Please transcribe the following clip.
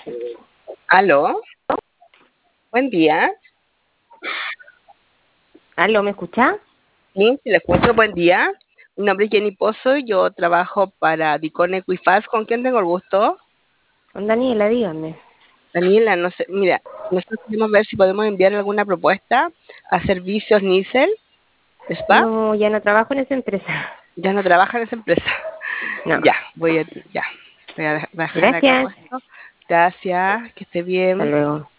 Aló, buen día. ¿Aló, me escucha? Sí, si le escucho, buen día. Mi nombre es Jenny Pozo, yo trabajo para Dicon Equifaz. ¿Con quién tengo el gusto? Con Daniela, dígame. Daniela, no sé, mira, nosotros queremos ver si podemos enviar alguna propuesta a servicios Nisel Spa. No, ya no trabajo en esa empresa. Ya no trabaja en esa empresa. No. Ya, ya. Voy a dejar acá Gracias. puesto. Gracias, que esté Hasta bien. luego.